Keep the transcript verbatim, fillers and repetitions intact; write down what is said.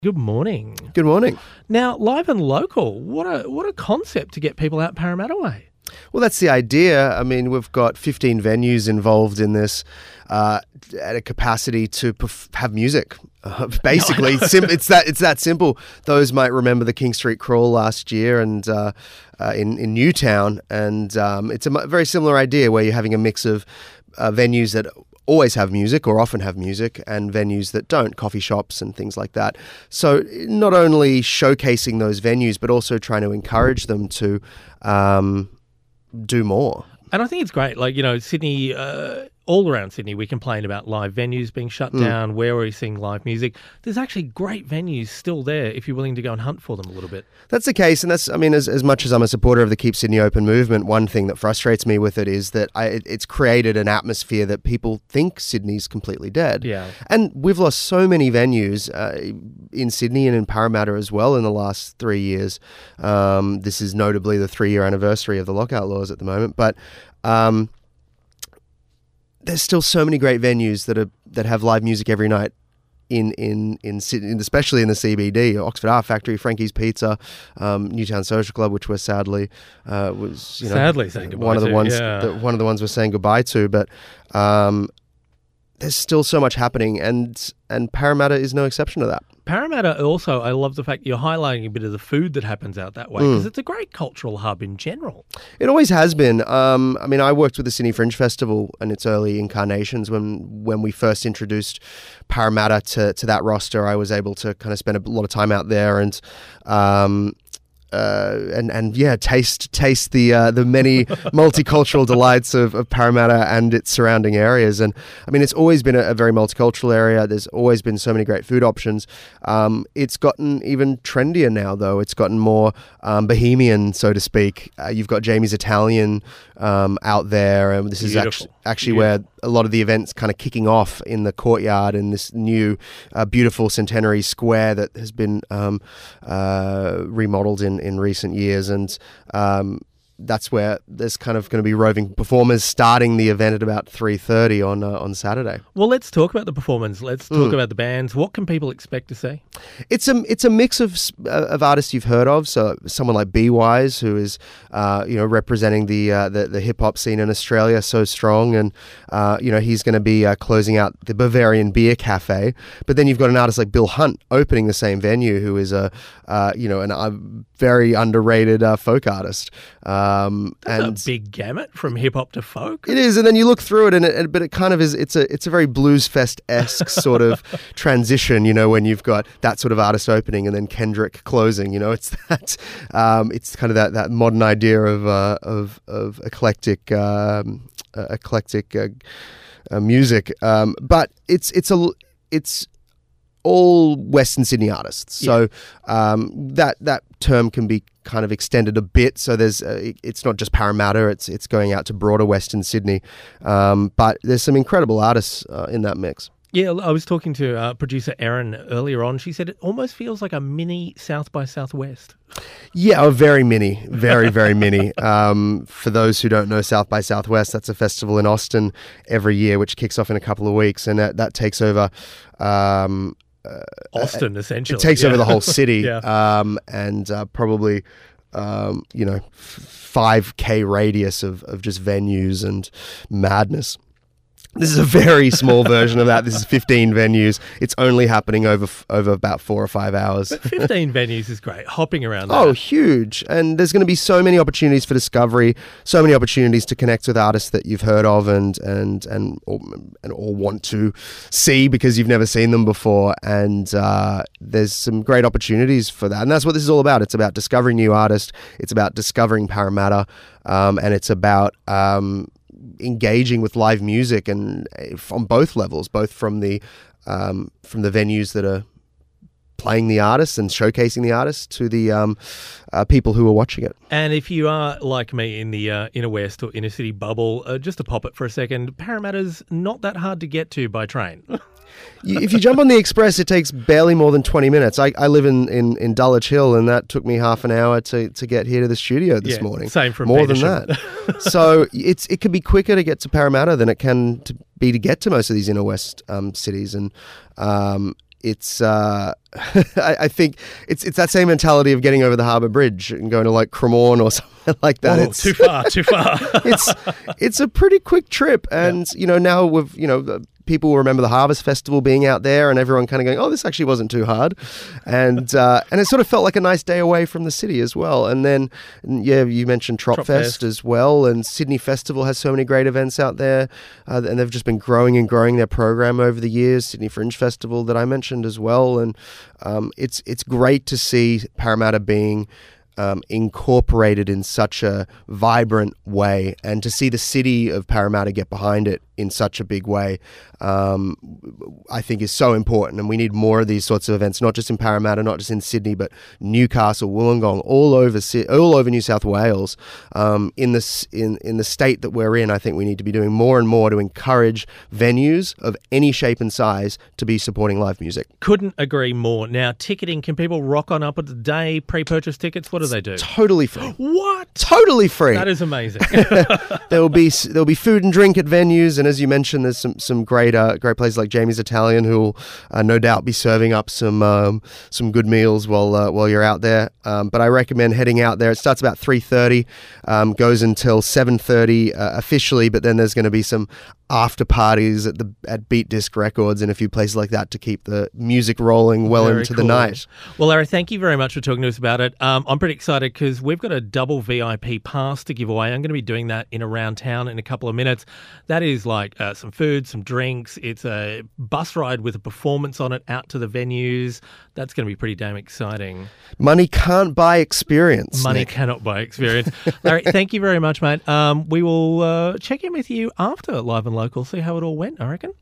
Good morning. Good morning. Now, live and local, what a what a concept to get people out Parramatta way. Well, that's the idea. I mean, we've got fifteen venues involved in this uh, at a capacity to perf- have music. Uh, basically, it's, sim- it's that it's that simple. Those might remember the King Street Crawl last year and uh, uh, in in Newtown, and um, it's a m- very similar idea where you're having a mix of uh, venues that always have music or often have music and venues that don't, coffee shops and things like that. So not only showcasing those venues, but also trying to encourage them to um, do more. And I think it's great. Like, you know, Sydney, uh, all around Sydney, we complain about live venues being shut mm. down. Where are we seeing live music? There's actually great venues still there if you're willing to go and hunt for them a little bit. That's the case. And that's, I mean, as, as much as I'm a supporter of the Keep Sydney Open movement, one thing that frustrates me with it is that I, it, it's created an atmosphere that people think Sydney's completely dead. Yeah. And we've lost so many venues uh, in Sydney and in Parramatta as well in the last three years. Um, this is notably the three-year anniversary of the lockout laws at the moment. But um, there's still so many great venues that are that have live music every night in in in Sydney, especially in the C B D. Oxford Art Factory, Frankie's Pizza, um, Newtown Social Club, which we're sadly uh, was you know sadly saying goodbye one of the to, ones yeah. that, one of the ones we're saying goodbye to. But um, there's still so much happening, and and Parramatta is no exception to that. Parramatta also, I love the fact you're highlighting a bit of the food that happens out that way because mm. it's a great cultural hub in general. It always has been. Um, I mean, I worked with the Sydney Fringe Festival in its early incarnations when when we first introduced Parramatta to, to that roster. I was able to kind of spend a lot of time out there and um, Uh, and and yeah, taste taste the uh, the many multicultural delights of, of Parramatta and its surrounding areas. And I mean, it's always been a, a very multicultural area. There's always been so many great food options. Um, it's gotten even trendier now, though. It's gotten more um, bohemian, so to speak. Uh, you've got Jamie's Italian um, out there, and this Beautiful. is actually actually Beautiful. where a lot of the events kind of kicking off in the courtyard in this new uh, beautiful Centenary Square that has been um, uh, remodeled in. in recent years, and um, that's where there's kind of going to be roving performers starting the event at about three thirty on uh, on Saturday. Well, let's talk about the performance. Let's talk mm. about the bands. What can people expect to see? It's a it's a mix of uh, of artists you've heard of. So someone like B Wise, who is uh, you know representing the uh, the, the hip hop scene in Australia so strong, and uh, you know he's going to be uh, closing out the Bavarian Beer Cafe. But then you've got an artist like Bill Hunt opening the same venue, who is a uh, you know an, a very underrated uh, folk artist. Um, That's and a big gamut from hip hop to folk. It is, and then you look through it, and it, but it kind of is. It's a it's a very blues fest esque sort of transition. You know, when you've got that sort of artist opening and then Kendrick closing. You know, it's that um, it's kind of that, that modern idea of uh, of of eclectic um, uh, eclectic uh, uh, music. Um, but it's it's a it's. all Western Sydney artists. So um, that that term can be kind of extended a bit. So there's uh, it's not just Parramatta, it's it's going out to broader Western Sydney. Um, but there's some incredible artists uh, in that mix. Yeah, I was talking to uh, producer Erin earlier on. She said it almost feels like a mini South by Southwest. Yeah, oh, very mini, very, very mini. Um, for those who don't know South by Southwest, that's a festival in Austin every year, which kicks off in a couple of weeks, and that, that takes over... Um, Uh, Austin, essentially. It takes yeah. over the whole city, yeah. um, and uh, probably, um, you know, five K radius of, of just venues and madness. This is a very small version of that. This is fifteen venues. It's only happening over over about four or five hours. But fifteen venues is great, hopping around that. Oh, huge. And there's going to be so many opportunities for discovery, so many opportunities to connect with artists that you've heard of and and and or, and or want to see because you've never seen them before. And uh, there's some great opportunities for that. And that's what this is all about. It's about discovering new artists. It's about discovering Parramatta. Um, and it's about... Um, engaging with live music and on both levels, both from the um, from the venues that are playing the artists and showcasing the artists to the um, uh, people who are watching it. And if you are like me in the uh, inner west or inner city bubble, uh, just to pop it for a second, Parramatta's not that hard to get to by train. you, if you jump on the express, it takes barely more than twenty minutes. I, I live in, in, in Dulwich Hill, and that took me half an hour to, to get here to the studio this yeah, morning. Same from more Petersham. than that. So it's it can be quicker to get to Parramatta than it can to be to get to most of these inner west um, cities, and um, it's uh, I, I think it's it's that same mentality of getting over the Harbour Bridge and going to like Cremorne or something like that. Oh, it's too far, too far. it's it's a pretty quick trip, and yeah. you know now we've you know. People will remember the Harvest Festival being out there and everyone kind of going, oh, this actually wasn't too hard. And uh, and it sort of felt like a nice day away from the city as well. And then, yeah, you mentioned Trop, Trop Fest, Fest as well. And Sydney Festival has so many great events out there. Uh, and they've just been growing and growing their program over the years. Sydney Fringe Festival that I mentioned as well. And um, it's it's great to see Parramatta being Um, incorporated in such a vibrant way, and to see the city of Parramatta get behind it in such a big way, um, I think is so important. And we need more of these sorts of events, not just in Parramatta, not just in Sydney, but Newcastle, Wollongong, all over all over New South Wales. Um, in this in in the state that we're in, I think we need to be doing more and more to encourage venues of any shape and size to be supporting live music. Couldn't agree more. Now, ticketing, can people rock on up at the day, pre-purchase tickets? What do they do? Totally free. What? Totally free. That is amazing. there will be there will be food and drink at venues, and as you mentioned, there's some some great uh, great places like Jamie's Italian, who will uh, no doubt be serving up some um, some good meals while uh, while you're out there. Um, but I recommend heading out there. It starts about three thirty, um, goes until seven thirty uh, officially, but then there's going to be some after parties at the at Beat Disc Records and a few places like that to keep the music rolling well Very into cool. the night. Well, Larry, thank you very much for talking to us about it. Um, I'm pretty excited because we've got a double V I P pass to give away. I'm going to be doing that in around town in a couple of minutes. That is like uh, some food, some drinks. It's a bus ride with a performance on it out to the venues. That's going to be pretty damn exciting. Money can't buy experience. Money Nick. cannot buy experience. Larry, thank you very much, mate. Um, we will uh, check in with you after Live and Local, see how it all went, I reckon.